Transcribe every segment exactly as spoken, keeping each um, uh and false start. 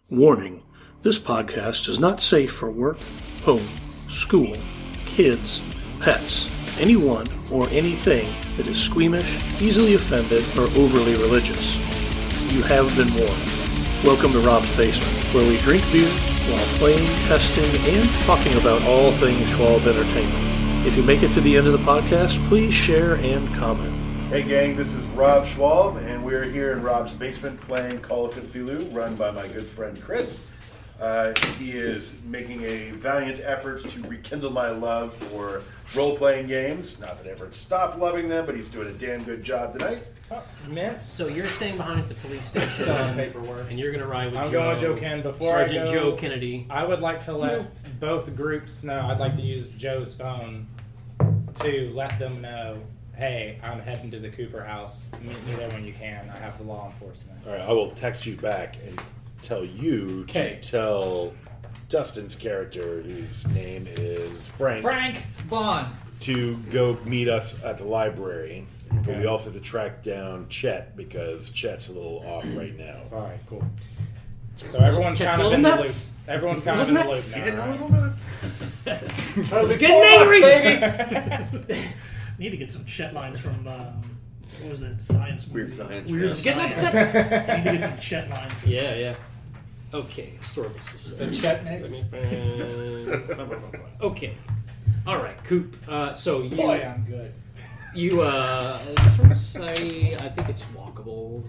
Warning, this podcast is not safe for work, home, school, kids, pets, anyone or anything that is squeamish, easily offended, or overly religious. You have been warned. Welcome to Rob's Basement, where we drink beer while playing, testing, and talking about all things Schwalb Entertainment. If you make it to the end of the podcast, please share and comment. Hey gang, this is Rob Schwalb, and we're here in Rob's basement playing Call of Cthulhu, run by my good friend Chris. Uh, he is making a valiant effort to rekindle my love for role-playing games. Not that I ever stopped loving them, but he's doing a damn good job tonight. Oh, Mint. So you're staying behind at the police station, um, paperwork, and you're going to ride with I'm Joe, going with Joe Ken. Before Sergeant I go, Joe Kennedy. I would like to let both groups know. I'd like to use Joe's phone to let them know, hey, I'm heading to the Cooper house. Meet me there when you can. I have the law enforcement. All right, I will text you back and tell you Okay. to tell Dustin's character, whose name is Frank, Frank Vaughn. to go meet us at the library. But Okay. we also have to track down Chet, because Chet's a little off right now. All right, cool. So everyone's Chet's kind a of little in the nuts. loop. Everyone's He's a kind of in the little loop nuts. now. Getting a right? little nuts. He's getting angry! Need to get some chat lines from, um, what was that, science movie? Weird Science, Weird yeah. Getting Science. upset. I need to get some chat lines. Yeah, yeah. Okay, historical society. The Chet mix. Okay. All right, Coop. Uh, so you, Boy, I'm good. you uh, sort of say, I think it's walkable.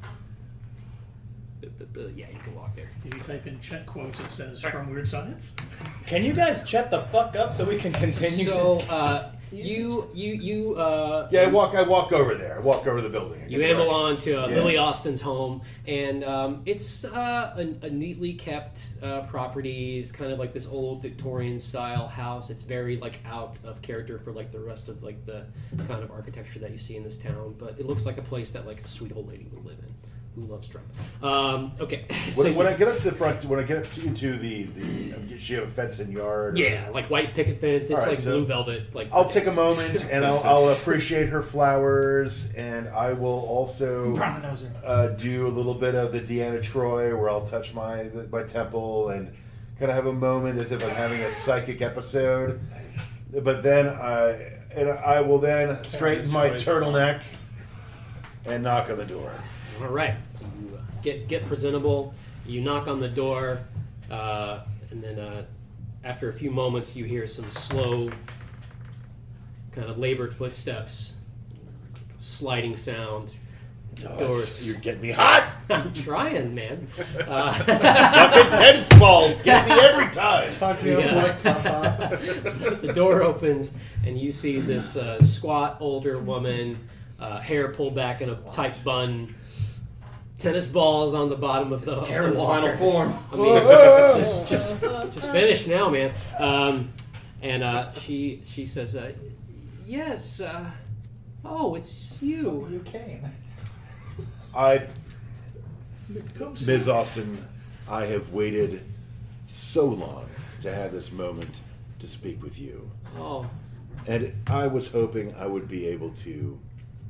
Yeah, you can walk there. If you type in chat quotes, it says from Weird Science. Can you guys shut the fuck up so we can continue So, this? uh, you, you, you, uh, Yeah, I walk. I walk over there. I walk over the building. I You get amble directions. on to uh, Yeah. Lily Austin's home, and um, it's uh, a, a neatly kept uh, property. It's kind of like this old Victorian-style house. It's very like out of character for like the rest of like the kind of architecture that you see in this town. But it looks like a place that like a sweet old lady would live in. Who loves Trump? Um, okay. so When, when you- I get up to the front, when I get up to, into the, the, does she have a fenced-in yard? or- yeah, like white picket fence. It's All right, like so blue velvet. Like I'll for take a days. moment and I'll, I'll appreciate her flowers, and I will also Brown noser. uh, do a little bit of the Deanna Troy, where I'll touch my the, my temple and kind of have a moment as if I'm having a psychic episode. Nice. But then I and I will then straighten my turtleneck and knock on the door. All right. So you uh, get get presentable. You knock on the door, uh, and then uh, after a few moments, you hear some slow, kind of labored footsteps, sliding sound. The Oh, doors. You're getting me hot. I'm trying, man. Uh, Fucking tennis balls get me every time. Talk to me Yeah. Papa. the door opens, and you see this uh, squat older woman, uh, hair pulled back in a tight bun. Tennis balls on the bottom of the, of the Karen's walker. final form. I mean, just just just finish now, man. Um, and uh, she she says, uh, "Yes. Uh, oh, it's you." You came. I, Miz Austin, I have waited so long to have this moment to speak with you. Oh, And I was hoping I would be able to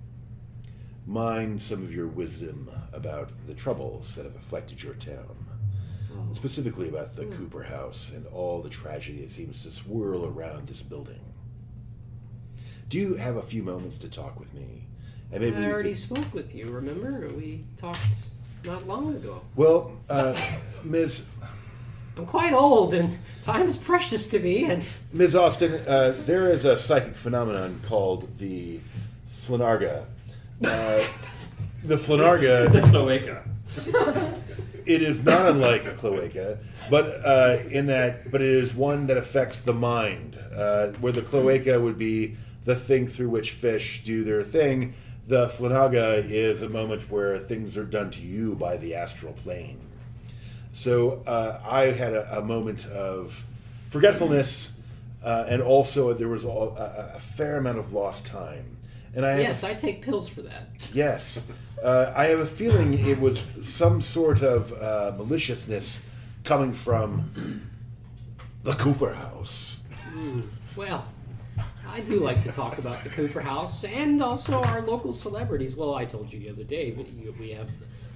mine some of your wisdom about the troubles that have afflicted your town. oh. Specifically about the Cooper house and all the tragedy that seems to swirl around this building. Do you have a few moments to talk with me? And maybe I we already could- spoke with you. Remember, we talked not long ago. Well, uh, Miz I'm quite old, and time is precious to me. And Miz Austin, uh, there is a psychic phenomenon called the Flanarga. Uh, the Flanarga, Cloaca. it is not unlike a cloaca, but uh, in that, but it is one that affects the mind. Uh, where the cloaca would be the thing through which fish do their thing, the Flanaga is a moment where things are done to you by the astral plane. So uh, I had a, a moment of forgetfulness, uh, and also there was a, a, a fair amount of lost time. And I have yes, I take pills for that. Yes. Uh, I have a feeling it was some sort of uh, maliciousness coming from the Cooper house. Well, I do like to talk about the Cooper House and also our local celebrities. Well, I told you the other day, but you- we have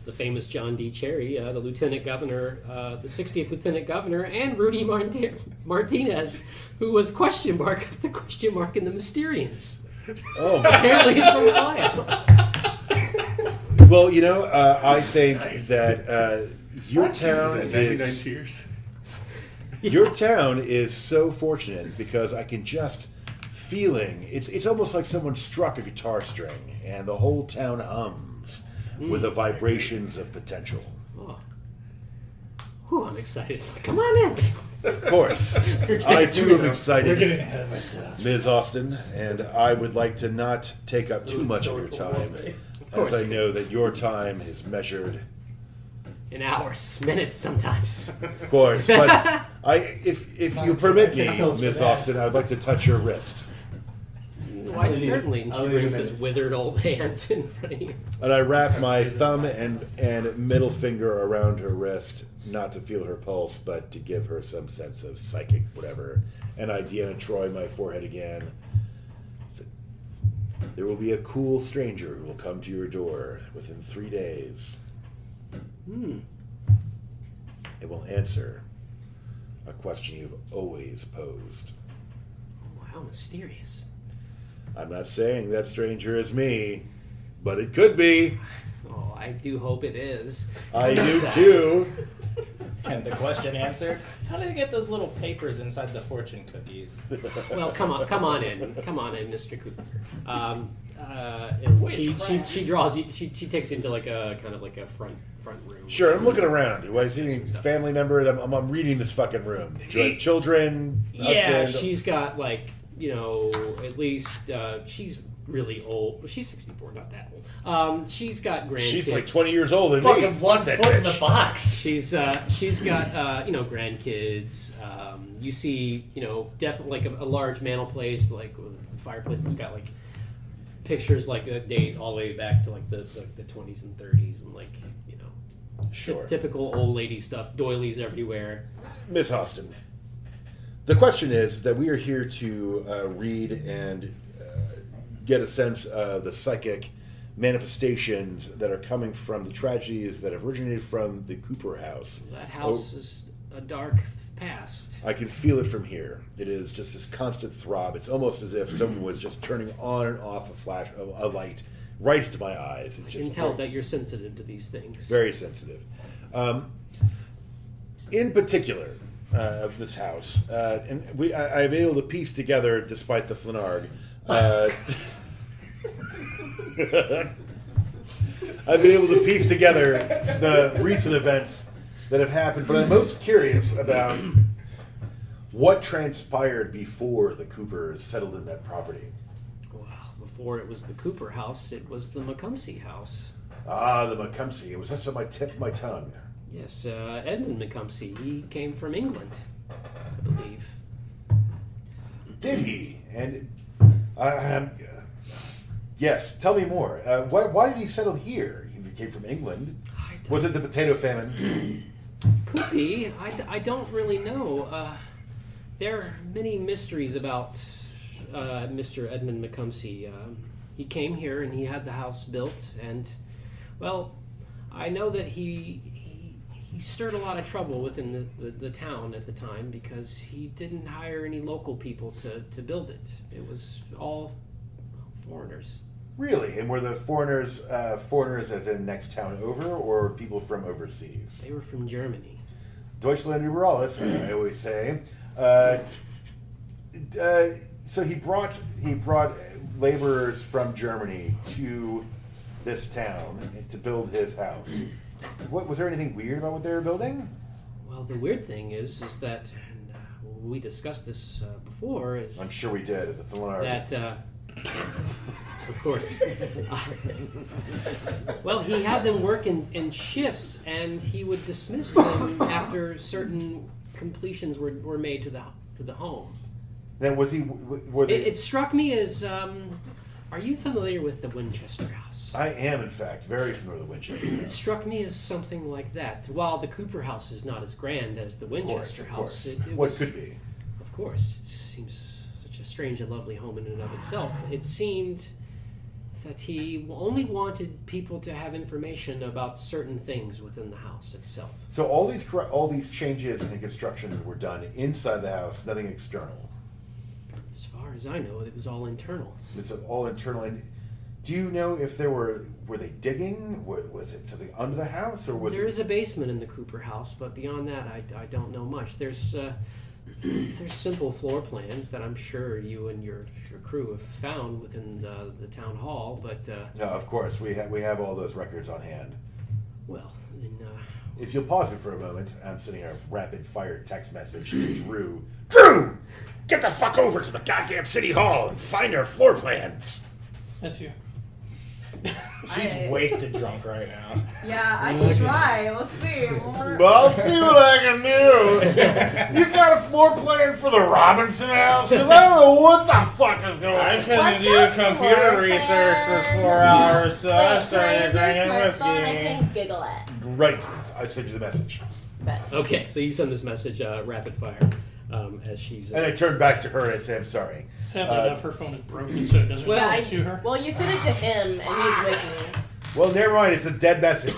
the famous John D. Cherry, uh, the lieutenant governor, uh, the sixtieth lieutenant governor, and Rudy Mart- Martinez, who was question mark of the question mark in the Mysterians. Oh, Apparently he's from Ohio. well, you know, uh, I think nice. that uh, your town is years. your town is so fortunate because I can just feeling it's it's almost like someone struck a guitar string and the whole town hums mm. with the vibrations of potential. Oh. Whew, I'm excited. Come on in. Of course. I too am excited. We're getting ahead of ourselves. Miz Austin, and I would like to not take up too much of your time, as I know that your time is measured in hours, minutes sometimes. Of course, but I, if if you permit me, Miz Austin, I would like to touch your wrist. Why, certainly. And she brings this withered old hand in front of you. And I wrap my thumb and, and middle finger around her wrist, not to feel her pulse, but to give her some sense of psychic whatever. And I Deanna Troy my forehead again. There will be a cool stranger who will come to your door within three days. Hmm. It will answer a question you've always posed. Oh, how mysterious. I'm not saying that stranger is me, but it could be. Oh, I do hope it is. I do too. And the question answered, how do they get those little papers inside the fortune cookies? Well, come on, come on in. Come on in, Mister Cooper. Um, uh, and she, she she draws you, she, she takes you into like a kind of like a front front room. Sure, I'm looking around. Do I see any family members? I'm, I'm, I'm reading this fucking room. Do I have children? Yeah, husband? she's got like, you know, at least uh, she's really old. Well, she's sixty-four, not that old. Um, she's got grandkids. She's like twenty years old and fucking one foot in the box. She's uh, she's got uh, you know, grandkids. Um, you see, you know, definitely like a, a large mantel place, like a fireplace that's got like pictures like that date all the way back to like the the, the twenties and thirties and like, you know, sure. t- typical old lady stuff. Doilies everywhere. Miss Austin, the question is that we are here to uh, read and uh, get a sense of the psychic manifestations that are coming from the tragedies that have originated from the Cooper house. That house oh, is a dark past. I can feel it from here. It is just this constant throb. It's almost as if someone was just turning on and off a flash, a, a light, right into my eyes. It's I just can tell very, that you're sensitive to these things. Very sensitive. Um, in particular, uh, of this house, uh, and we, I, I've been able to piece together, despite the Flanard. Uh, I've been able to piece together the recent events that have happened, but I'm most curious about what transpired before the Coopers settled in that property. Well, before it was the Cooper house, it was the Macumsey house. Ah, the Macumsey. It was just on my tip of my tongue. Yes, uh, Edmund Macumsey. He came from England, I believe. Did he? And I am. Uh, yes, tell me more. Uh, why, why did he settle here? He came from England. Was it the potato famine? Could be. I, d- I don't really know. Uh, there are many mysteries about uh, Mister Edmund Macumsey. Uh, he came here and he had the house built, and, well, I know that he he, he stirred a lot of trouble within the, the, the town at the time because he didn't hire any local people to, to build it. It was all foreigners. Really? And were the foreigners uh, foreigners as in next town over, or people from overseas? They were from Germany. Deutschland über alles, I always say. Uh, uh, so he brought he brought laborers from Germany to this town to build his house. What was there anything weird about what they were building? Well, the weird thing is, is that and, uh, we discussed this uh, before. Is I'm sure we did at the Flanard. That. Uh, Of course. Uh, well, he had them work in, in shifts, and he would dismiss them after certain completions were, were made to the to the home. Then was he? Were they, it, it struck me as. Um, are you familiar with the Winchester House? I am, in fact, very familiar with the Winchester House. It struck me as something like that. While the Cooper House is not as grand as the Winchester of House, course, it, it what was, could be? Of course, it seems such a strange and lovely home in and of itself. It seemed that he only wanted people to have information about certain things within the house itself. So all these cor- all these changes in the construction were done inside the house, nothing external. As far as I know, it was all internal. It's all internal. And do you know if there were were they digging? Was, was it something under the house, or was There it? is a basement in the Cooper house, but beyond that, I, I don't know much. There's uh, there's simple floor plans that I'm sure you and your, your crew have found within uh, the town hall, but uh, No, of course we have we have all those records on hand. well, then, uh, If you'll pause it for a moment, I'm sending a rapid fire text message to Drew. Drew, get the fuck over to the goddamn city hall and find our floor plans. That's you. She's I- wasted drunk right now. Yeah, I can try. Let's see. More- Well, I'll see what I can do. You got a floor plan for the Robinson house? Because I don't know what the fuck is going I on. couldn't What's do up, computer floor research for plan? four hours, so I Wait, started can I use your drinking smartphone? I whiskey. can giggle at. Right, I sent you the message. But okay, so you send this message uh, rapid fire um, as she's. Uh, And I turned back to her and I said, I'm sorry. Sadly Uh, enough, her phone is broken, so it doesn't Well, well, I- to her. well, you sent it to him, and he's with me. Well, never mind, it's a dead message.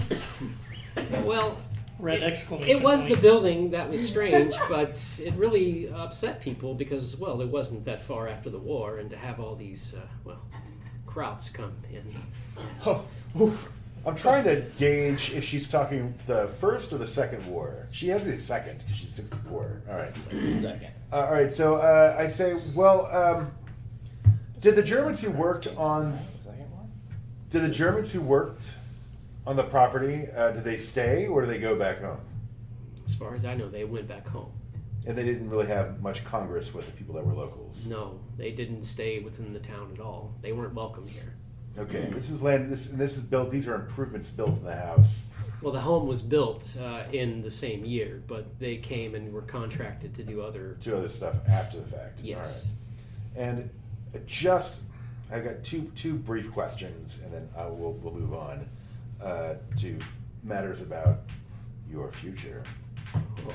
well, Red exclamation it was the point. building that was strange, but it really upset people because, well, it wasn't that far after the war, and to have all these, uh, well, Krauts come in. Oh, oof. I'm trying to gauge if she's talking the first or the second war. She had to be the second because she's sixty-four. All right. Second. Uh, all right, so uh, I say, well, um, did the Germans who worked on Second one? did the Germans who worked on the property uh, did they stay or did they go back home? As far as I know, they went back home. And they didn't really have much congress with the people that were locals. No, they didn't stay within the town at all. They weren't welcome here. Okay, this is land. This and this is built. These are improvements built in the house. Well, the home was built uh, in the same year, but they came and were contracted to do other. Do other stuff after the fact. Yes. All right. And just, I've got two two brief questions, and then I will we'll move on uh, to matters about your future. Oh,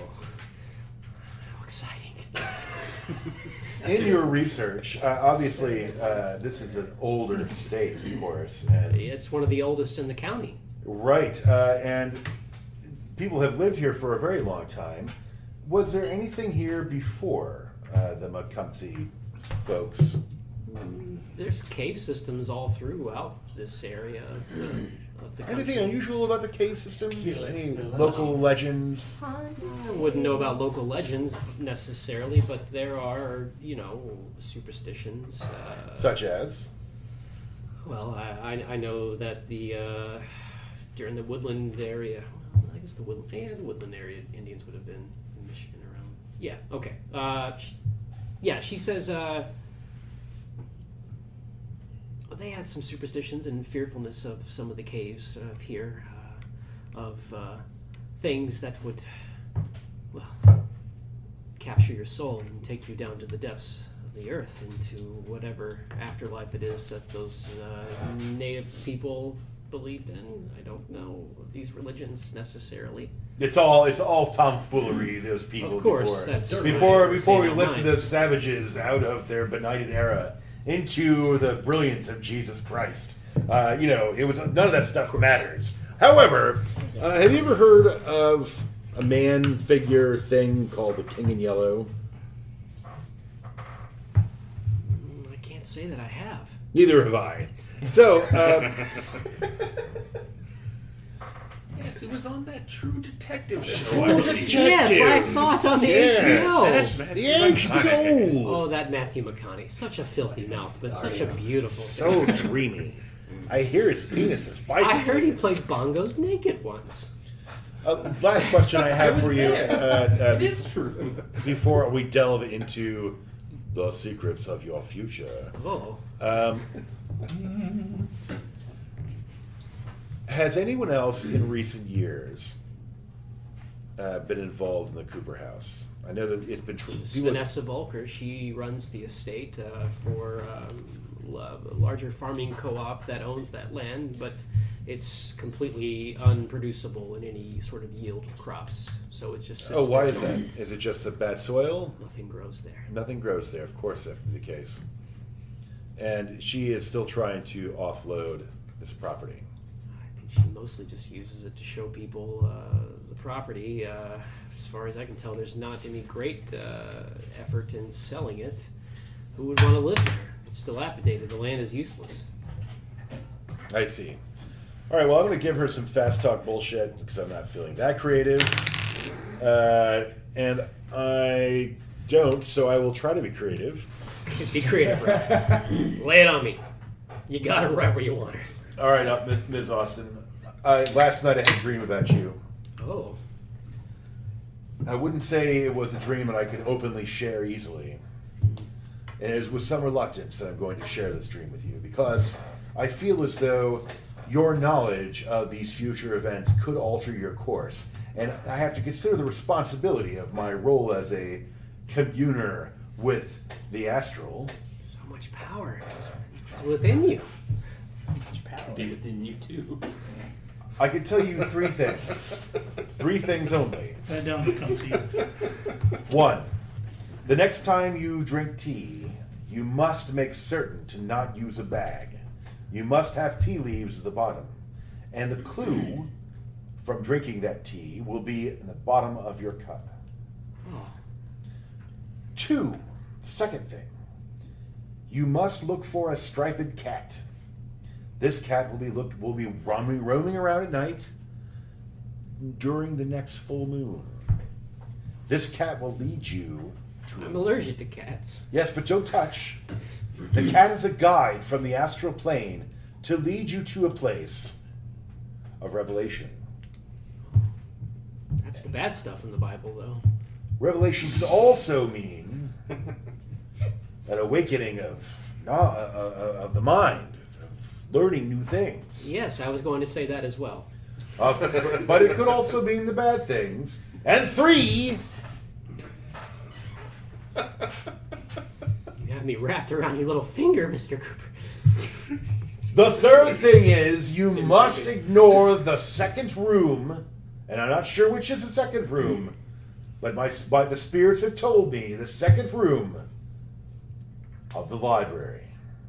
how exciting! In your research, uh, obviously, uh, this is an older state, of course, and It's one of the oldest in the county. right, uh, and people have lived here for a very long time. Was there anything here before uh, the Macumsey folks? There's cave systems all throughout this area of the, of the country. Anything unusual about the cave systems? Felix Any the local legends? I wouldn't know about local legends necessarily, but there are, you know, superstitions. Uh, Such as? well, I, I, I know that the uh, during the woodland area, well, I guess the woodland, yeah, the woodland area Indians would have been in Michigan around. Yeah, okay. Uh, sh- yeah, she says uh, they had some superstitions and fearfulness of some of the caves uh, here, uh, of uh, things that would, well, capture your soul and take you down to the depths of the earth into whatever afterlife it is that those uh, native people believed in. I don't know these religions necessarily. It's all it's all tomfoolery. Those people. Of course, before, that's before before we Same lifted mind. those savages out of their benighted era into the brilliance of Jesus Christ. Uh, you know, it was none of that stuff matters. However, uh, have you ever heard of a man figure thing called the King in Yellow? Mm, I can't say that I have. Neither have I. So, um, Yes, it was on that True Detective show. True I believe. Detective. Yes, I saw it on the H B O. the H B O. Oh, that Matthew McConaughey. Such a filthy mouth, but such a beautiful So face. dreamy. I hear his penis is biting. I heard he played bongos naked once. Uh, last question I have for you. Uh, uh, It is true. before we delve into the secrets of your future. Oh. Um, has anyone else in recent years uh, been involved in the Cooper House? I know that it's been true. It's Vanessa Volker. She runs the estate uh, for um, a larger farming co-op that owns that land, but it's completely unproducible in any sort of yield of crops. So it just sits Oh, why there. is that? Is it just a bad soil? Nothing grows there. Nothing grows there. Of course, that would be the case. and she is still trying to offload this property. I think she mostly just uses it to show people uh, the property. Uh, as far as I can tell, there's not any great uh, effort in selling it. Who would want to live there? It's dilapidated. The land is useless. I see. All right, well, I'm going to give her some fast talk bullshit because I'm not feeling that creative. Uh, and I don't, so I will try to be creative. Be creative, bro. Lay it on me. You got her right where you want her. All right, up, Miz Austin. I, last night I had a dream about you. Oh. I wouldn't say it was a dream that I could openly share easily. And it is with some reluctance that I'm going to share this dream with you because I feel as though your knowledge of these future events could alter your course. And I have to consider the responsibility of my role as a communer with the astral. So much power. It's within you. Could be within you too. I can tell you three things. Three things only. That down comes to you. One, the next time you drink tea, you must make certain to not use a bag. You must have tea leaves at the bottom. And the clue from drinking that tea will be in the bottom of your cup. Oh. Two, second thing, you must look for a striped cat. This cat will be look will be roaming, roaming around at night during the next full moon. This cat will lead you to... I'm allergic to cats. Yes, but don't touch. The cat is a guide from the astral plane to lead you to a place of revelation. That's the bad stuff in the Bible, though. Revelation could also mean an awakening of, uh, uh, of the mind, of learning new things. Yes, I was going to say that as well. Uh, but it could also mean the bad things. And three, You have me wrapped around your little finger, Mister Cooper. the third thing is you must ignore the second room, and I'm not sure which is the second room, but my but the spirits have told me the second room of the library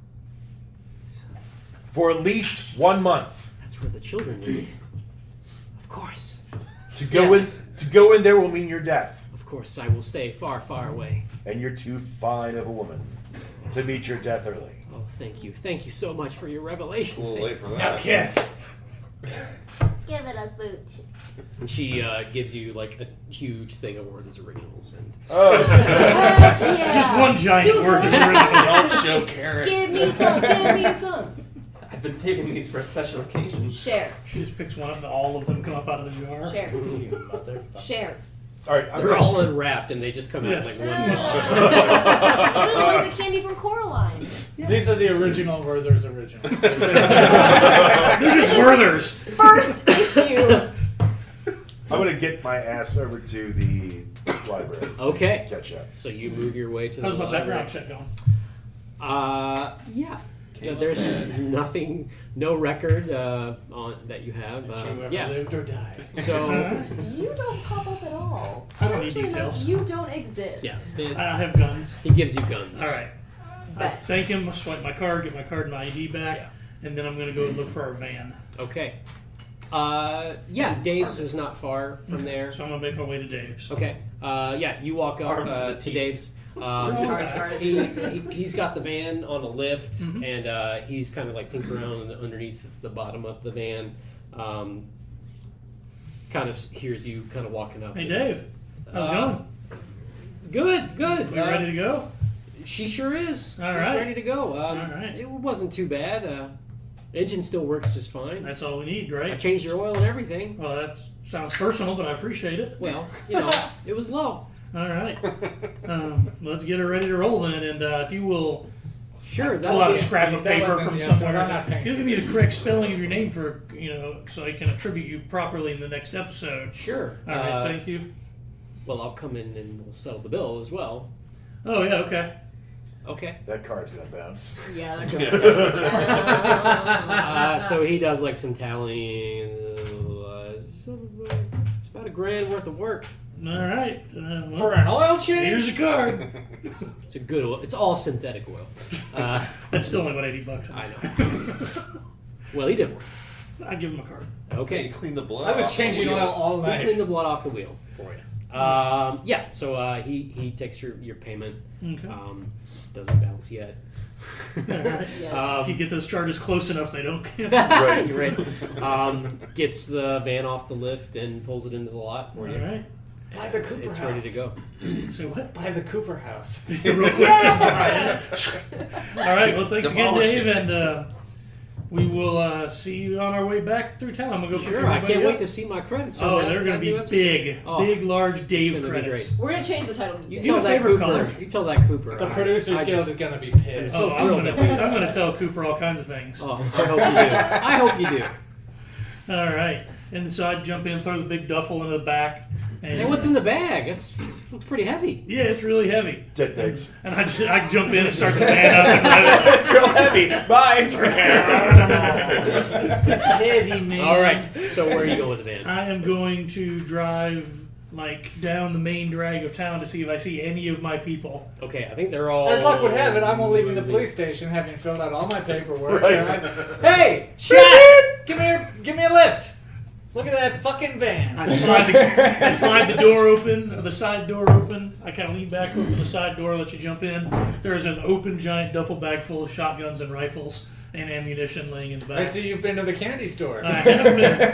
for at least one month. That's where the children meet. Of course. To go Yes. in to go in there will mean your death, Of course, I will stay far, far away. and you're too fine of a woman to meet your death early. Oh, thank you. Thank you so much for your A revelations. little Thank- late for Now that. kiss. Give it a smooch. And she uh, gives you like a huge thing of Werther's originals, and Oh, Yeah. Just one giant Do word is it. original. Don't show Karen. Give me some. Give me some. I've been saving these for a special occasion. Share. She just picks one up and all of them come up out of the jar. Share. Mother. Share. all right. I'm they're gonna- all unwrapped, and they just come Yes. out like one. This is like the candy from Coraline. These are the original Werther's original. They're just Werther's. First issue. I'm gonna get my ass over to the library. to Okay. Catch up. So you move your way to the How's my library. background check going? Uh, yeah. Yeah, there's nothing, no record uh, on that you have. That Uh, you ever yeah. lived or died. So You don't pop up at all. I don't need Actually, no, details. You don't exist. yeah, it- I have guns. he gives you guns. All right. I Bet. thank him. I swipe my card, get my card and my I D back, Yeah. and then I'm gonna go and look for our van. Okay. Uh, yeah, Dave's is not far from there. So I'm gonna make my way to Dave's. Okay. Uh, yeah, you walk up Armed to uh, the to teeth. Dave's. Um, Charge card is he, rejected. he, he's got the van on a lift, Mhm. and uh, he's kind of like tinkering around underneath the bottom of the van. Um, kind of hears you kind of walking up. Hey Dave, how's it Uh, going? Good, good. We Uh, ready to go? She sure is. All She's right. ready to go. Um, All right. It wasn't too bad. Uh, engine still works just fine. That's all we need, I right? changed your oil and everything. Well, that sounds personal, but I appreciate it. Well, you know, it was low. All right. Um, let's get her ready to roll then, and uh, if you will Sure, pull that'll out be a scrap if of that paper wasn't from the estimate, somewhere. I'm not paying Give me the correct spelling of your name for you know, so I can attribute you properly in the next episode. Sure. All right, Uh, thank you. Well, I'll come in and we'll settle the bill as well. Oh yeah, okay. Okay. That card's gonna bounce. Yeah, they're good. Uh, so he does like some tallying. Uh, so, uh, it's about a grand worth of work. All right. Uh, well, For an oil change? here's a card. It's a good oil. It's all synthetic oil. Uh, That's still only about eighty bucks. I know. Well, he did work. I'd give him a card. Okay. You clean the blood. I was off changing the oil wheel. all We'll clean night. the blood off the wheel for you. Um, yeah, so uh, he, he takes your, your payment. Okay. Um, doesn't bounce yet. Alright. Yeah. If you um, get those charges close enough, they don't cancel. Right. You're right. Um, gets the van off the lift and pulls it into the lot for All you. right. Buy the Cooper It's house. ready to go. So what? Buy the Cooper house. Real quick. Yeah. All right. Well, thanks again, Demolish Dave, it. and uh, we will uh, see you on our way back through town. I'm gonna go. pick Sure, I everybody can't up. wait to see my credits. on Oh, that, they're gonna that be new episode. big, Oh, big, large Dave gonna be credits. great. We're gonna change the title. You to Do tell a that favor, Cooper. Colin. You tell that Cooper. The I- Producers I Guild just- is going to be I'm pissed. so Oh, I'm thrilled gonna, that- I'm gonna tell Cooper all kinds of things. Oh, I hope you do. I hope you do. All right. And so I'd jump in, throw the big duffel into the back. And Hey, what's in the bag? It's looks pretty heavy. Yeah, it's really heavy. Dead pigs. And I just I jump in and start the van up and drive it. It's real heavy. Bye. It's heavy, man. All right. So where are you going with the van? I am going to drive like down the main drag of town to see if I see any of my people. Okay, I think they're all. As luck would have it, I'm leaving the police station having filled out all my paperwork. Right. And I- hey, Shaq, give me a, give me a lift. Look at that fucking van. I slide the, I slide the door open, or the side door open. I kind of lean back, open the side door, let you jump in. There's an open giant duffel bag full of shotguns and rifles and ammunition laying in the back. I see you've been to the candy store. I have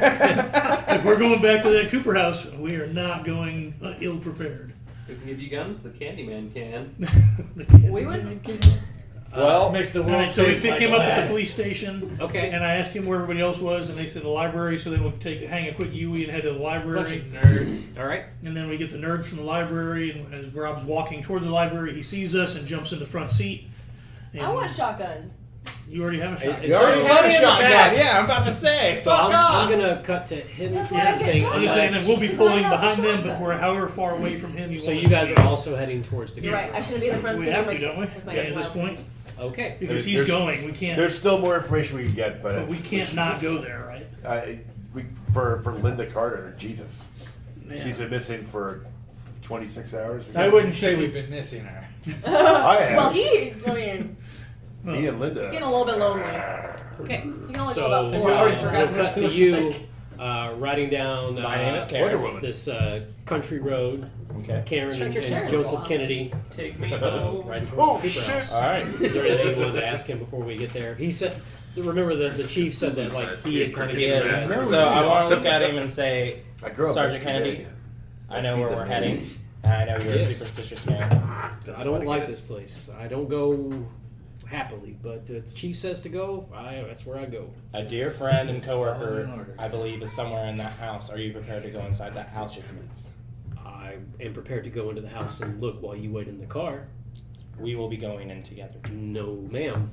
been. If we're going back to that Cooper house, we are not going uh, ill prepared. We can give you guns. The Candyman can. We would. Well, makes the All world right, so we taste pick like him up at lead. the police station. Okay. And I asked him where everybody else was, and they said the library. So then we'll take hang a quick U-E and head to the Bunch library. of nerds. All right. And then we get the nerds from the library. And as Rob's walking towards the library, he sees us and jumps in the front seat. And I want a shotgun. You already have a shotgun. You already have a shotgun. Yeah, I'm about to say. So I'm, I'm gonna cut to him That's why I get staying. shot. I'm just saying that we'll be Because I pulling have a behind them, shotgun. but we're however far away from him. You So want you us guys to be. are also heading towards the. You're right. I shouldn't be in the front We seat have with to, my, don't we? with my Yeah, at this laptop. point, Okay. because There's- he's there's- going, we can't. There's still more information we can get, but, But we can't not go there, right? uh, we, for for Linda Carter, Jesus, Yeah. she's been missing for twenty-six hours. I wouldn't say we've been missing her. I have. Well, he. I mean, Me and Linda. getting a little bit lonely. Okay. You can only So go about Have four you already hours. forgotten we'll what cut she to looks you like? uh, riding down. Uh, My name is Wonder Karen. Woman. This uh, country road. Okay. Karen Check and, your and Karens Joseph while I'm Kennedy Take me uh, home. riding Oh towards the Cooper shit! house. All right. Is there anything you wanted to ask him before we get there? He said. Remember the the chief said that like he had kind of given Yes. us- So I want to look at him and say, I grew up Sergeant yesterday. Kennedy, I know where Feed we're the heading. pigs. And I know you're Yes. a superstitious man. I don't like this place. I don't go happily, but uh, the chief says to go. I, that's where I go. A dear friend and coworker, I believe, is somewhere in that house. Are you prepared to go inside that house with me? I am prepared to go into the house and look while you wait in the car. We will be going in together. No, ma'am.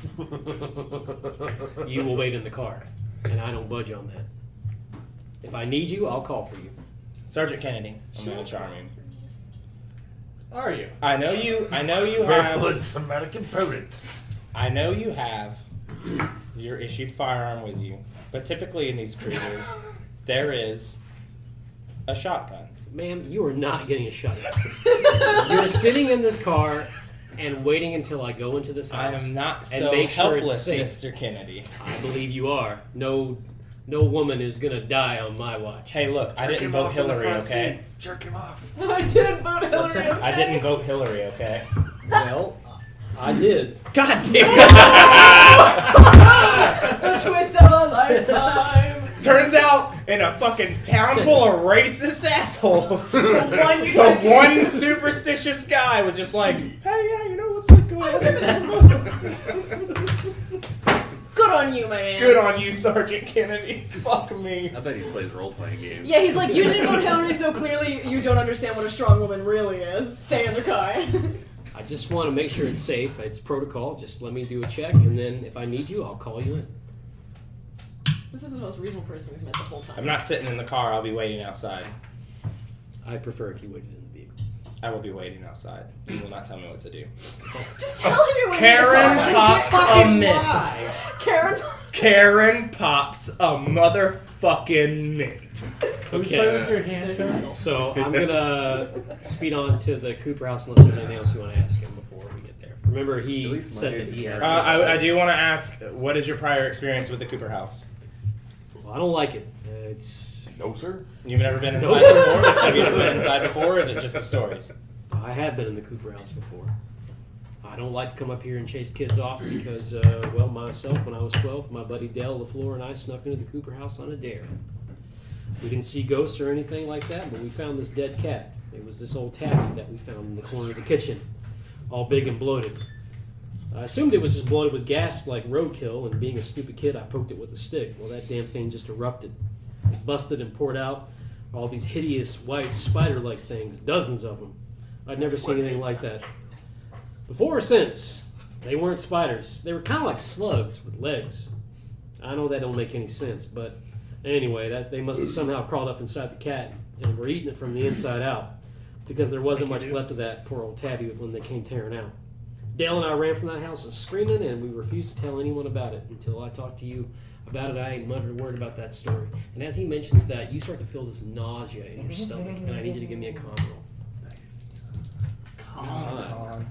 You will wait in the car, and I don't budge on that. If I need you, I'll call for you. Sergeant Kennedy, I'm going to charm you. Are you? I know you. I know you Verbal and have. somatic impotence. I know you have your issued firearm with you, but typically in these cruisers, there is a shotgun. Ma'am, you are not getting a shot. You're sitting in this car and waiting until I go into this I house. am not and so make sure it's helpless, safe. Mister Kennedy. I believe you are. No, no woman is gonna die on my watch. Hey, look, I didn't vote Hillary, okay? Jerk him off. I didn't vote Hillary. What's that? I didn't vote Hillary, okay? Well, I did. God damn it! The twist of a lifetime. Turns out, in a fucking town full of racist assholes, The one you the took- one superstitious guy was just like, hey, yeah, you know what's like going on? Good on you, my man. Good on you, Sergeant Kennedy. Fuck me. I bet he plays role-playing games. Yeah, he's like, you didn't vote Hillary, so clearly you don't understand what a strong woman really is. Stay in the car. I just want to make sure it's safe. It's protocol. Just let me do a check, and then if I need you, I'll call you in. This is the most reasonable person we've met the whole time. I'm not sitting in the car. I'll be waiting outside. I prefer if you waited in the vehicle. I will be waiting outside. You will not tell me what to do. Just tell him you're waiting Karen in the car. pops a mint. Karen. Karen pops a motherfucking fucking mint. Okay. with your hand. There's a title. So I'm gonna speed on to the Cooper house unless there's anything else you want to ask him before we get there. Remember, At he least my said that name's he had. Uh, I, I do want to ask, what is your prior experience with the Cooper house? Well, I don't like it. Uh, It's. No, sir. You've never been No, inside sir. before? Have you ever been inside before, or is it just the stories? I have been in the Cooper house before. I don't like to come up here and chase kids off because, uh, well, myself, when I was twelve, my buddy Dale LaFleur and I snuck into the Cooper house on a dare. We didn't see ghosts or anything like that, but we found this dead cat. It was this old tabby that we found in the corner of the kitchen, all big and bloated. I assumed it was just bloated with gas like roadkill, and being a stupid kid, I poked it with a stick. Well, that damn thing just erupted. It busted and poured out all these hideous white spider-like things, dozens of them. I'd never seen anything like that. Before or since, they weren't spiders. They were kind of like slugs with legs. I know that don't make any sense, but anyway, that they must have somehow crawled up inside the cat and were eating it from the inside out because there wasn't much left of that poor old tabby when they came tearing out. Dale and I ran from that house screaming, and we refused to tell anyone about it until I talked to you about it. I ain't muttered a word about that story. And as he mentions that, you start to feel this nausea in your stomach, and I need you to give me a con roll. Con.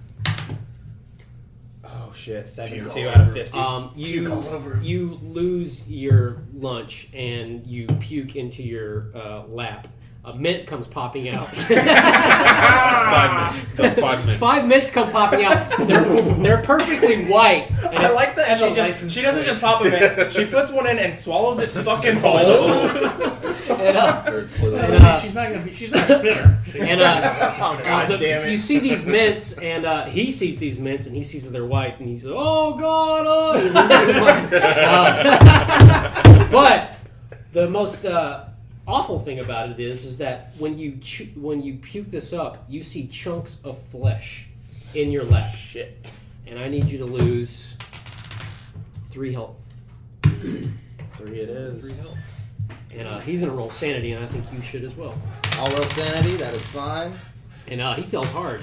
Oh shit, seventy-two out of fifty. Um, you Puke all over. you lose your lunch and you puke into your uh, lap. A mint comes popping out. Five minutes. The five minutes. Five mints come popping out. They're, they're perfectly white. And I like that and she the just license she doesn't plate. just pop a mint. She puts one in and swallows it fucking whole. and, uh, Third foot and, of- uh, she's not gonna be. She's not a spinner. and uh, Oh god the- damn it! you see these mints, and uh, he sees these mints, and he sees that they're white, and he says, "Oh God!" Oh, he loses his mind. Uh, but the most uh, awful thing about it is, is that when you chew, when you puke this up, you see chunks of flesh in your lap, Shit. and I need you to lose three health. Three it is. Three health. And uh, he's gonna roll sanity, and I think you should as well. I'll roll sanity. That is fine. And uh, he feels hard.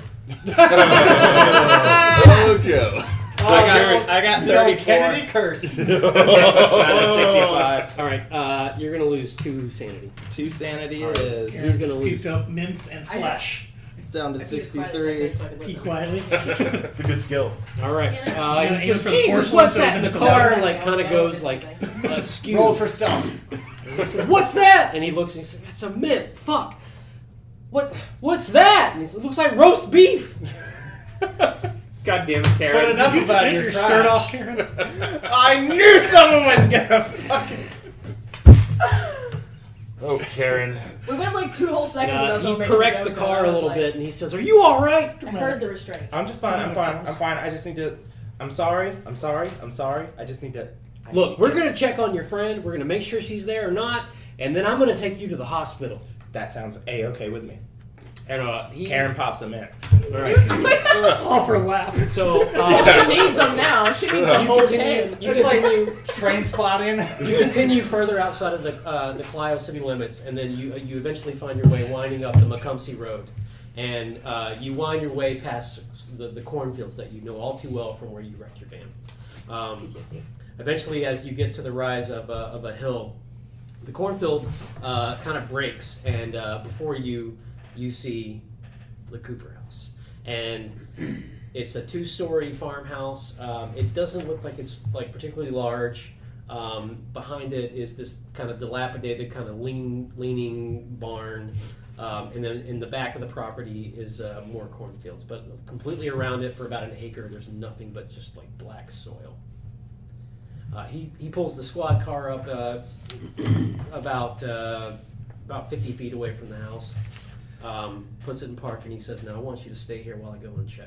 Oh, Joe. So I got I got thirty-four. Kennedy curse. That is sixty-five. All right, uh, you're gonna lose two sanity. Two sanity it is. He's gonna Puke lose. up mints and I- flesh. It's down to I think it's quiet sixty-three. as I can, so I can Keep listen. quietly. It's a good skill. All right. Yeah. Uh, Yeah, he aim goes, for the Jesus, porcelain what's so that? it's And the in the car back. like kind of Yeah, goes it's like something. askew. Roll for stealth. He says, "What's that?" And he looks and he says, "That's a mint. Fuck. What? What's that?" And he says, "It looks like roast beef." God damn it, Karen. But enough Did you about take your your skirt crotch. off, Karen? I knew someone was gonna fucking. Oh, Karen. We went like two whole And, seconds uh, without he someone corrects the making a joke, car and I a was little like, bit, and he says, "Are you all right?" I heard the restraint. I'm just fine. I'm fine. I'm fine. I just need to. I'm sorry. I'm sorry. I'm sorry. I just need to. I Look, need we're to- gonna check on your friend. We're gonna make sure she's there or not, and then I'm gonna take you to the hospital. That sounds a okay with me. And uh, he, Karen pops him in. all right. Offer a lap. So Well, uh, she needs them now. She needs the you whole continue. ten. You It's like continue. train spotting. You continue further outside of the uh, the Clio city limits, and then you you eventually find your way winding up the Macumsey Road, and uh, you wind your way past the, the cornfields that you know all too well from where you wrecked your van. Um, eventually, as you get to the rise of a, of a hill, the cornfield uh, kind of breaks, and uh, before you you see the Cooper house, and it's a two-story farmhouse. Um, it doesn't look like it's like particularly large. Um, behind it is this kind of dilapidated, kind of lean, leaning barn, um, and then in the back of the property is uh, more cornfields. But completely around it, for about an acre, there's nothing but just like black soil. Uh, he he pulls the squad car up uh, about uh, about fifty feet away from the house. Um, puts it in park, and he says, "Now I want you to stay here while I go and check."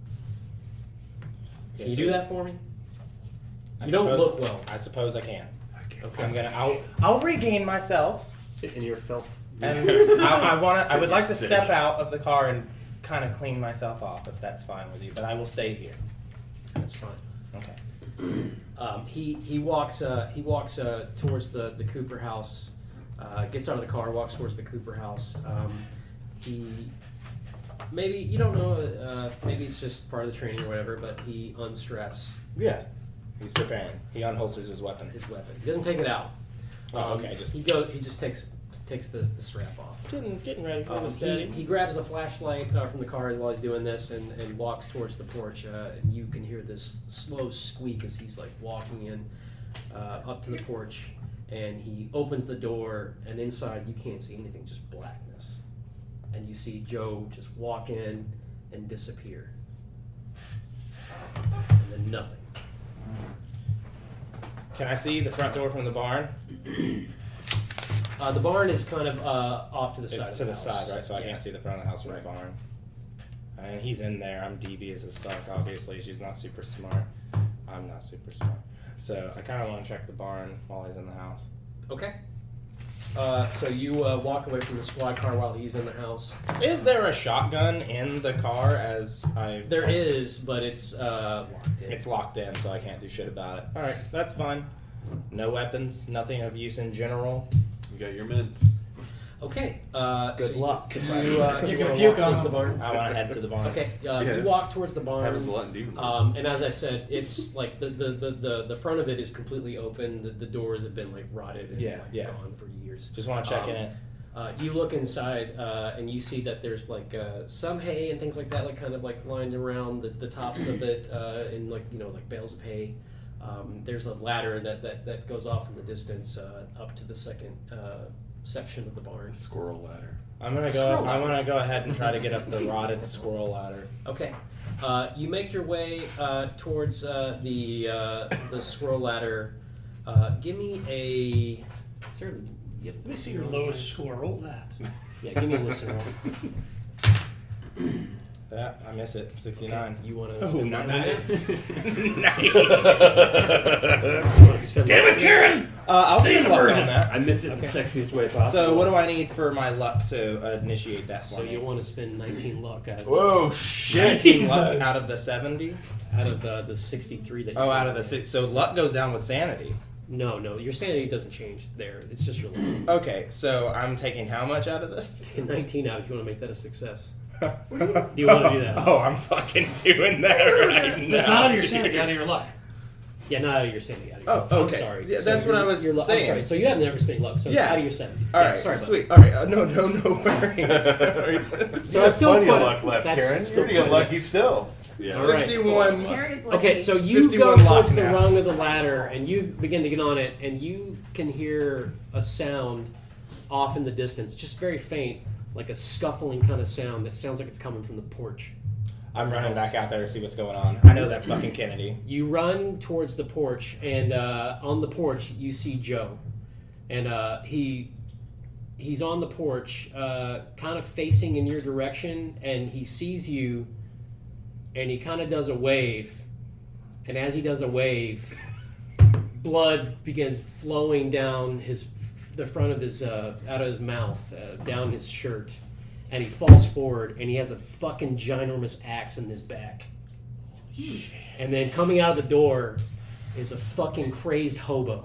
Can you so- do that for me? I You don't suppose- look well. I suppose I can. Okay. I'm gonna. I'll. I'll regain myself, Sit in your filth. and I, I want to. I would like to Sick. step out of the car and kind of clean myself off, if that's fine with you. But I will stay here. That's fine. Okay. Um, he he walks uh, he walks uh, towards the, the Cooper house, uh, gets out of the car, walks towards the Cooper house. Um, he maybe you don't know uh, maybe it's just part of the training or whatever, but he unstraps Yeah. He's preparing. He unholsters his weapon. his weapon. He doesn't take it out. Oh, okay, just he go. He just takes takes the the strap off. getting getting ready for Um, the he, study. he grabs a flashlight uh, from the car while he's doing this and, and walks towards the porch. Uh, and you can hear this slow squeak as he's like walking in uh, up to the porch. And he opens the door, and inside you can't see anything, just blackness. And you see Joe just walk in and disappear. And then nothing. Can I see the front door from the barn? Uh, the barn is kind of uh, off to the It's side. to of the house. side, right? So I Yeah. can't see the front of the house from the barn. And he's in there. I'm devious as fuck, obviously. She's not super smart. I'm not super smart. So I kind of want to check the barn while he's in the house. Okay. Uh, so you uh, walk away from the squad car while he's in the house. Is there a shotgun in the car as I... There is, but it's uh, locked in. It's locked in, so I can't do shit about it. Alright, that's fine. No weapons, nothing of use in general. You got your mints. Okay. Uh, Good so luck. You, you, uh, You you can wanna puke walk on towards the them. barn. I want to head to the barn. Okay. Uh, Yeah, you it's- walk towards the barn. Happens a lot in Demon. Um, and as I said, it's like the, the, the, the, the front of it is completely open. The, the doors have been like rotted and Yeah, like, yeah. gone for years. Just want to check Um, in it. Uh, you look inside uh, and you see that there's like uh, some hay and things like that, like kind of like lined around the, the tops of it, uh, in like you know like bales of hay. Um, there's a ladder that, that, that goes off in the distance uh, up to the second uh, section of the barn. Squirrel ladder. I'm gonna go. Squirrel I ladder. want to go ahead and try to get up the rotted squirrel ladder. Okay, uh, you make your way uh, towards uh, the uh, the squirrel ladder. Uh, give me a. Is there, yep, Let me see your lowest score. Roll that. Yeah, give me a listen roll. Yeah, I miss it. sixty-nine. You want to Oh, spend that nice. nice. Damn it, Karen! Uh, I'll Stay in spend the luck version. on that. I missed it in the sexiest way possible. So what do I need for my luck to uh, initiate that for So me? you want to spend nineteen luck out of Whoa, shit! nineteen luck out of the seventy? out of uh, the sixty-three that. You Oh, out have. of the six. So luck goes down with sanity. No, no, your sanity doesn't change there. It's just your luck. Okay, so I'm taking how much out of this? nineteen out if you want to make that a success. Do you want to do that? Oh, I'm fucking doing that right now. That's not out of your sanity, out of your luck. Yeah, not out of your sanity. Out of your Oh, luck. I'm okay. sorry. Yeah, that's what your- I was your lu- saying. I'm sorry. So you have never spent luck. So Yeah. out of your sanity. All Yeah, right, sorry, bud. sweet. All right, uh, no, no, no worries. No worries. So That's that's still plenty of quite- luck left, that's Karen. still You're gonna get quite- lucky still. Yeah. All right. fifty-one. Karen's like Okay, so you go fifty-one lock towards the now. rung of the ladder, and you begin to get on it, and you can hear a sound off in the distance, just very faint, like a scuffling kind of sound that sounds like it's coming from the porch. I'm running back out there to see what's going on. I know that's fucking Kennedy. You run towards the porch, and uh, on the porch you see Joe, and uh, he he's on the porch, uh, kind of facing in your direction, and he sees you, and he kind of does a wave, and as he does a wave, blood begins flowing down his the front of his uh, out of his mouth, uh, down his shirt. And he falls forward, and he has a fucking ginormous axe in his back. And then coming out of the door is a fucking crazed hobo.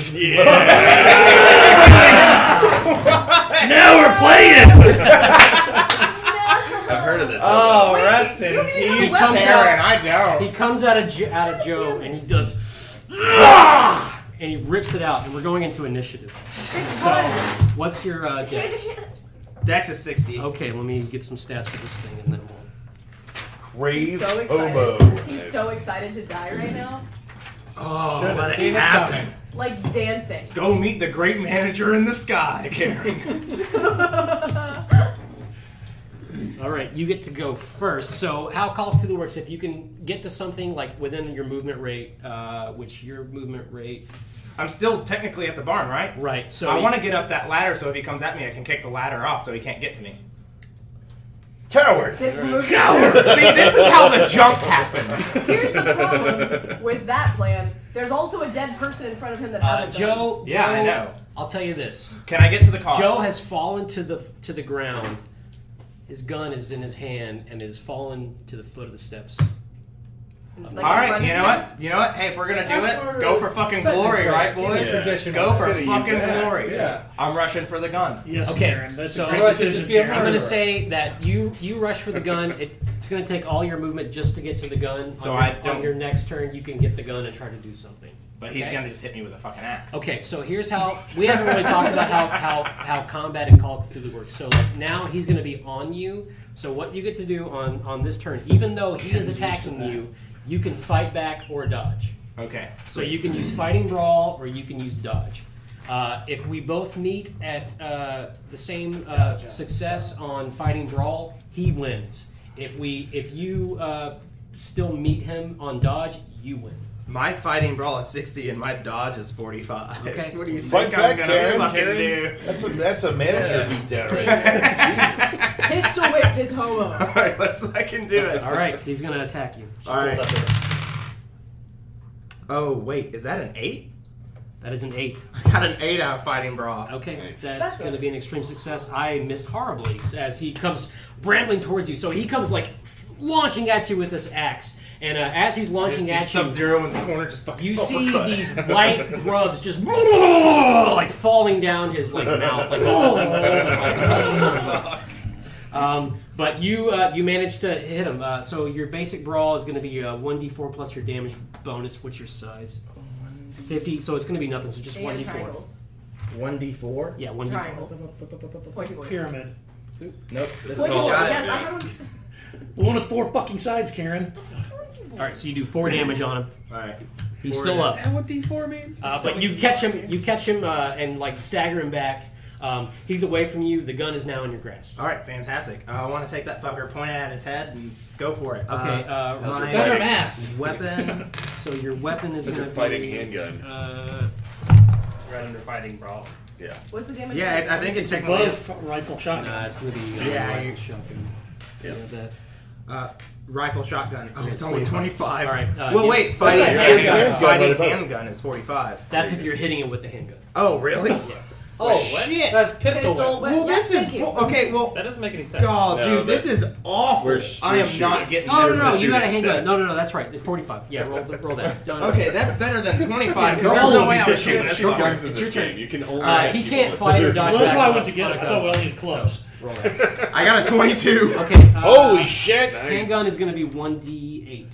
Now we're playing! I've heard of this. Oh, Wait, rest you in don't even have peace, a weapon. Karen. I don't. He comes out of Jo- out of Joe, and he does, and he rips it out. And we're going into initiative. So, what's your uh, dex? Dex is sixty. Okay, let me get some stats for this thing, and then we'll. Crave so excited. hobo. He's so excited to die right now. Oh, Should've let seen it it happen. Like dancing. Go meet the great manager in the sky, Karen. All right, you get to go first. So, how Call of Cthulhu works? If you can get to something like within your movement rate, uh, which your movement rate, I'm still technically at the barn, right? right? So I want to get up that ladder so if he comes at me, I can kick the ladder off so he can't get to me. Coward. Get moved. See, this is how the jump happened. Here's the problem with that plan. There's also a dead person in front of him that Uh, hasn't died. Joe, Yeah, Joe, I know. I'll tell you this. Can I get to the car? Joe has fallen to the to the ground. His gun is in his hand and has fallen to the foot of the steps. Like All he's right, running you know again. what? You know what? Hey, if we're gonna do That's it, for go for his fucking second glory, place. right, He's boys? a traditional. Go for Gotta use fucking that, glory. yeah. I'm rushing for the gun. Yes, Okay, Karen. That's so- a great Otherwise you'd decision, just be a Karen. I'm murderer. going to say that you you rush for the gun. It, it's going to take all your movement just to get to the gun. So on I your, don't- On your next turn, you can get the gun and try to do something. But he's Okay. gonna just hit me with a fucking axe. Okay, so here's how we haven't really talked about how, how, how combat in Call of Cthulhu works. So like now he's going to be on you. So what you get to do on on this turn, even though he is attacking you, you can fight back or dodge. Okay. So you can use Fighting Brawl or you can use Dodge. Uh, if we both meet at uh, the same uh, success on Fighting Brawl, he wins. If we if you uh, still meet him on Dodge, you win. My fighting brawl is sixty and my dodge is forty-five. Okay. What do you Fight think back, I'm gonna Karen. fucking Karen. do? That's a that's a manager beatdown right there. Jesus. Pistol whip this homo. Alright, let's fucking do it. All right, he's going to attack you. Alright. Pulls up there. Oh, wait, is that an eight? That is an eight. I got an eight out of fighting brawl. Okay, Nice. that's, That's going to good. be an extreme success. I missed horribly as he comes brambling towards you. So he comes like f- launching at you with this axe, and uh, as he's launching at you, Sub-Zero in the corner just fucking you see uppercut. these white grubs just like falling down his like mouth, like oh, like, um, but you uh, you managed to hit him. Uh, so your basic brawl is going to be uh, one d four plus your damage bonus. What's your size? fifty. So it's going to be nothing. So just They one have d four. triangles. one d four? Yeah, one d four. Triangles. Pointy boys. Pyramid. Nope. This is Pointy all boys. got Yes, it. I have one. The one with four fucking sides, Karen. All right, so you do four damage on him. Alright. He's Four still is- up. what D four means? Uh, but you catch him. You catch him uh, and like stagger him back. Um, he's away from you. The gun is now in your grasp. Alright, fantastic. Uh, I want to take that fucker, point it at his head, and go for it. Okay. Uh, my my- Center mass. Weapon. so your weapon is That's going your to fighting be, handgun. Uh, Right under fighting brawl. Yeah. What's the damage? Yeah, it, I think it technically Above rifle shotgun. nah, it's going to be uh, Yeah, rifle you- shotgun. Yep. Yeah, that. Uh, rifle shotgun. Oh, Okay, it's only twenty-five. All right. Uh, Well, you- wait. Fighting That's a handgun. handgun Fighting right above it. handgun is forty-five. That's if you're hitting it with the handgun. Oh, really? Yeah. Oh, shit. That's pistol. Pistol whip. Well, Yes, this is thank you. bu- okay. Well, That doesn't make any sense. God, No, dude, this that- is awful. We're sh- I we're am not shooting. getting Oh this. no, no, the you got a shooting handgun. step. No, no, no, that's right. It's forty-five. Yeah, roll, the, roll that. Done. Okay, that's better than twenty-five. Because You're there's no all way I over was the shooting shit. this Two fucker. guns in It's this your game. You can only. Uh, hit he people can't with- fight or dodge Well, that's back why I on- went to get on it. a I gun. thought we all needed clubs. Roll that. I got a twenty-two. Okay. Uh, Holy shit! Handgun is going to be one d eight.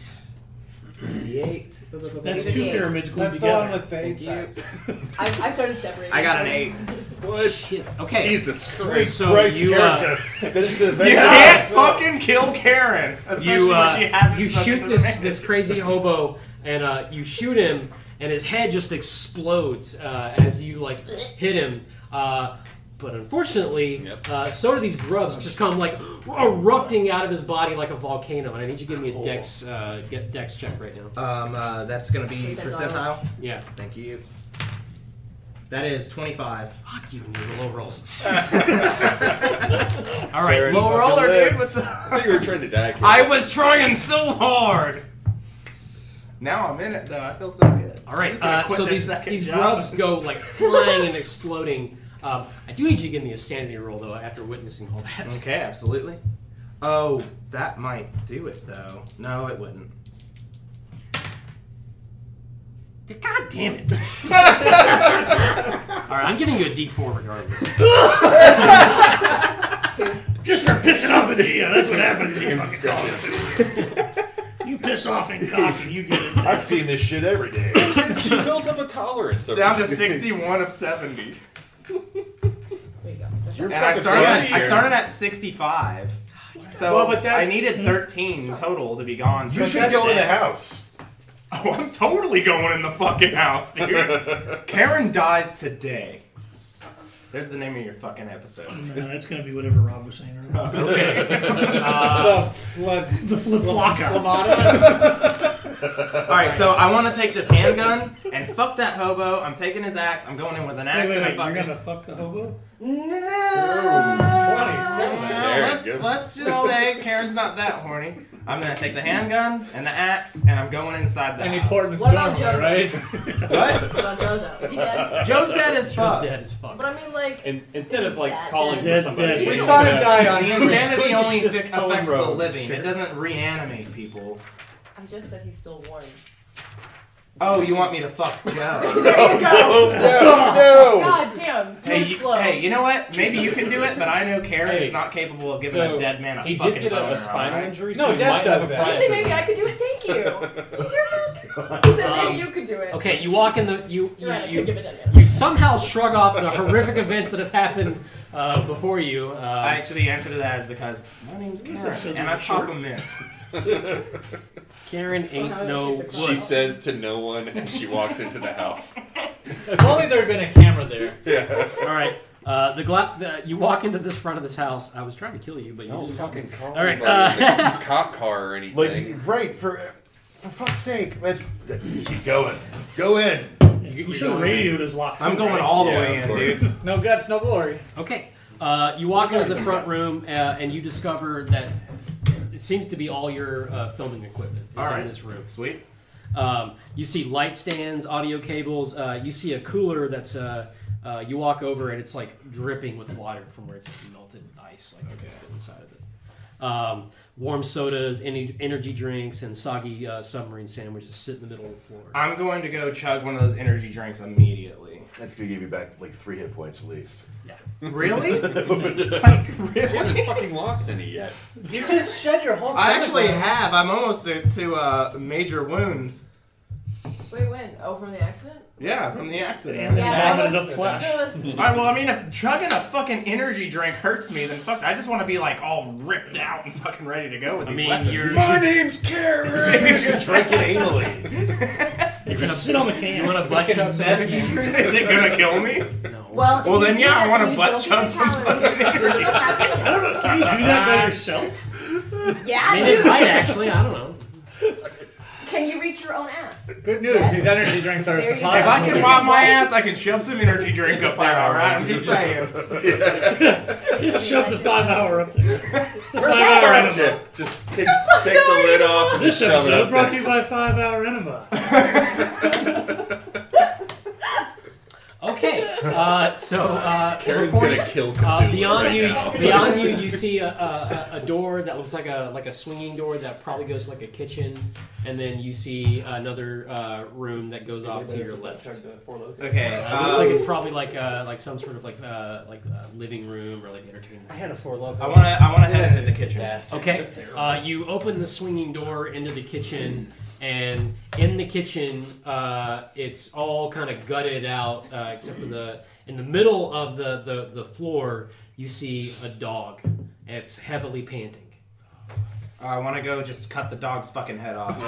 D eight. That's It's a two D eight. pyramids glued That's the one together. with the eight Thank sides. I, I started separating. I got an eight. What? Shit. Okay. Jesus Sweet Christ. So Christ, you, Karen's uh, gonna finish the You adventure. can't fucking kill Karen, especially You uh, when she hasn't you stuck shoot into the this range. this crazy hobo and uh, you shoot him and his head just explodes uh, as you like hit him. Uh, but unfortunately, Yep. uh, so do these grubs just come like erupting out of his body like a volcano. And I need you to give me a dex uh, get dex check right now. Um, uh, that's gonna be Percentiles. percentile. Yeah. Thank you. That is twenty-five. Fuck you and your low rolls. All right. Karen's- Low roller, lives. dude. What's I up? think you were trying to die. Karen. I was trying so hard. Now I'm in it though. I feel so good. All I'm right, just gonna uh, quit so this these, second these job. grubs go like flying and exploding. Um, I do need you to give me a sanity roll though after witnessing all that. Okay, absolutely. Oh, that might do it though. No, it wouldn't. God damn it! All right, I'm giving you a D four regardless. Just start pissing off the G M. That's what happens here. You piss off and cock and you get it. I've seen this shit every day. She built up a tolerance. over Down to it. sixty-one of seventy. There you go. That's You're And I fucking started, funny, at, I Karen. started at sixty-five. So Well, but that's- I needed thirteen total to be gone. You But should that's go in the it. house. Oh, I'm totally going in the fucking house, dude. Karen dies today. There's the name of your fucking episode. No, it's going to be whatever Rob was saying earlier. Okay. Uh, The flood. The flip flopper. Alright, so I want to take this handgun and fuck that hobo. I'm taking his axe. I'm going in with an Wait, axe wait, and wait. a You're fucking. going to fuck the hobo? No. twenty-seven. There, let's, good. let's just say Karen's not that horny. I'm gonna take the handgun and the axe, and I'm going inside the And he house. poured in the What about storm, Joe? right? What? What about Joe though? Is he dead? Joe's dead as Joe's fuck. dead as fuck. But I mean, like, And instead of like That calling dead. for Zed's somebody, dead. you We know, saw him that- die The insanity only Just affects Ellen the Rose, living. sure. It doesn't reanimate people. I just said he's still warm. Oh, you want me to fuck Joe? There you go. Oh, no, no! God damn. Hey, Hey, you, slow. hey, you know what? Maybe you can do it, but I know Karen Hey. is not capable of giving So, a dead man a He fucking did get a, boner, a spinal alright? injury. No, so he Death might does have a that. You plan say for maybe that. I could do it. Thank you. You're He said maybe Um, you could do it. Okay, you walk in the you You're right, I you, could you, give it to you somehow shrug off the horrific events that have happened uh, before you. Uh, Actually, the answer to that is because my name's Karen, and I pop a mint. Karen ain't Well, no she She wuss. says to no one as she walks into the house. If only there had been a camera there. Yeah. All right. Uh, the, gla- the you walk into this front of this house. I was trying to kill you, but you Don't didn't. fucking call All right, anybody uh, a cop car or anything. Like, right, for for fuck's sake. Man, keep going. Go in. You, you should have radioed his locked. I'm too, going right? all the Yeah, way of in, course. dude. No guts, no glory. Okay. Uh, you walk into the front room uh, and you discover that it seems to be all your uh, filming equipment is All right. in this room. Sweet. Um, you see light stands, audio cables. Uh, you see a cooler that's. Uh, uh, you walk over and it's like dripping with water from where it's like melted ice, like okay. just inside of it. Um, warm sodas, any energy drinks, and soggy uh, submarine sandwiches sit in the middle of the floor. I'm going to go chug one of those energy drinks immediately. That's gonna give you back like three hit points at least. Yeah. Really? like, She really? hasn't fucking lost any yet. You just shed your whole I stomach actually on. have. I'm almost to, to uh, major wounds. Wait, when? Oh, from the accident? Yeah, from the accident. Yeah, Yeah, Diamond so up it flash. was, so it was, Alright, well, I mean, if chugging a fucking energy drink hurts me, then fuck, I just want to be, like, all ripped out and fucking ready to go with I these mean, weapons. you're. My name's Karen. You should drink it anally. You just sit on the can. You want to butt chug some energy drink? Is it gonna kill me? No. well, Well, if then, you yeah, do I that, wanna then you butt don't chug get some calories. fucking energy. I don't know. Can you do that by yourself? Yeah, I mean, it dude. might actually. I don't know. Can you reach your own ass? Good news, Yes. these energy drinks are There you go. suppository. If I can wipe my ass, I can shove some energy drink up there, alright? I'm just saying. Just shove the five hour up there. It's a five Yes. hour enema. Yeah, just take take the lid off and This just shove it episode up brought to there. you by Five Hour Enema. Okay. Uh, so uh, Karen's before- gonna kill Uh, Cthulhu beyond right you, now. beyond you, you see a, a, a door that looks like a like a swinging door that probably goes to like a kitchen, and then you see another uh, room that goes off to your left. Okay, Uh, it looks like it's probably like uh, like some sort of like uh, like uh, living room or like entertainment. I had a floor logo. I wanna, I wanna head into the kitchen. Okay. Uh, you open the swinging door into the kitchen, and in the kitchen, uh, it's all kind of gutted out, uh, except for the in the middle of the, the, the floor, you see a dog. And it's heavily panting. I wanna go just cut the dog's fucking head off.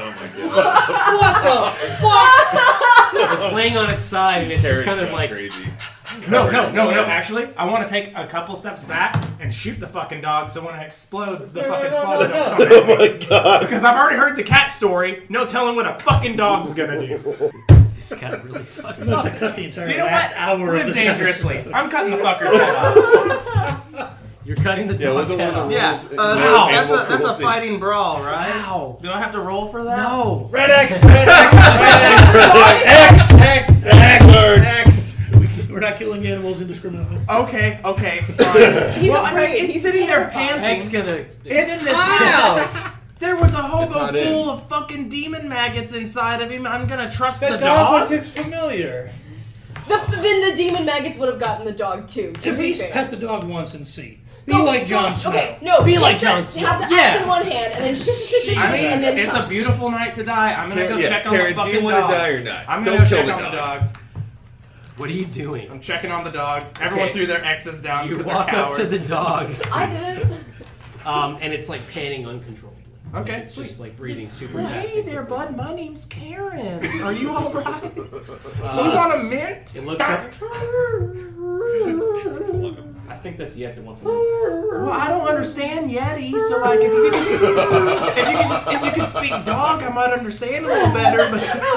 It's laying on its side, and it's just kind of going like crazy. No, no, no, no, actually, I wanna take a couple steps back and shoot the fucking dog so when it explodes, the fucking slugs don't come at me. Oh my god. Because I've already heard the cat story, no telling what a fucking dog's gonna do. this got really fucked I'm up. about to cut the entire You know last what? hour of Live this dangerously. I'm cutting the fucker's head off. You're cutting the Yeah, dog's wasn't head one of off. the Yeah, rules- uh, no so that's animal a that's a cruelty. fighting brawl, right? Wow. Do I have to roll for that? No. Red X, Red X, Red X, X, X, X, X. We're not killing animals indiscriminately. Okay, okay. Fine. He's well, I afraid. mean, it's He's sitting there terrified. That's panting. gonna. It's in this house. There was a It's hobo not in. full of fucking demon maggots inside of him. I'm gonna trust That the dog, dog. was his familiar. The, then the demon maggots would have gotten the dog too. To At be least fair. pet the dog once and see. Be Go- like go- Jon Snow. Okay, no, Be take like the- Jon Snow. Have the Yeah. axe in one hand and then shush, shush, shush, I shush, mean, and then it's chop. a beautiful night to die. I'm gonna Karen, go yeah, check on Karen, the fucking do you want to dog. die or not? I'm Don't gonna go kill check the on dog. the dog. What are you doing? I'm checking on the dog. Everyone Okay. threw their X's down You because they're walk up cowards. to the dog, I didn't. um, and it's like panting uncontrollably. Okay, It's sweet. just like breathing super Well, fast. hey there, bud. My name's Karen. Are you all right? Do Uh, you want a mint? It looks like. I think that's yes, it wants to. Well, I don't understand Yeti, so like if you could just if you could just if you could speak dog, I might understand a little better.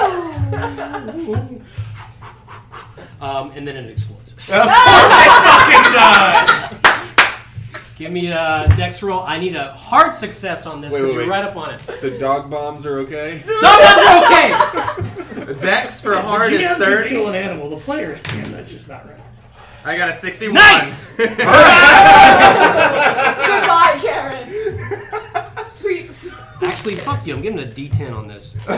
But Um, and then it explodes. it fucking does. Give me a dex roll. I need a hard success on this Wait, because wait, you're wait. right up on it. So dog bombs are okay? No, that's okay. Dex for hard the is G M can thirty. kill an animal. The players can. That's just not right. I got a sixty-one. Nice. Goodbye, Karen. Sweet. Actually, fuck you. I'm giving a D ten on this. G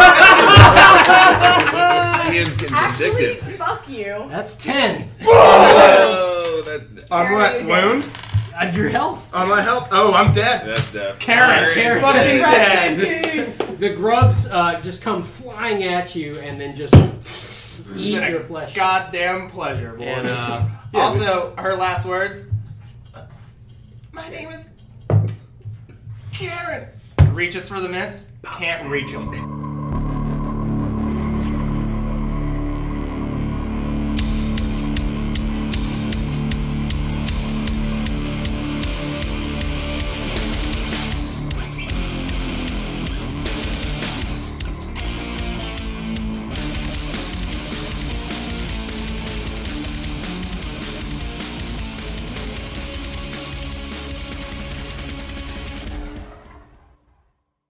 M's getting Actually, vindictive. fuck you. That's ten. Oh, that's On Karen, what you dead. wound? Uh, your health. On my health? Oh, I'm dead. that's death. Karen, Karen. fucking Rest dead. in peace. the grubs uh, just come flying at you and then just eat Been a your flesh. Goddamn pleasure, boys. And, uh, Yeah, also, her last words. My name is Karen. Reaches for the mints. Can't reach him.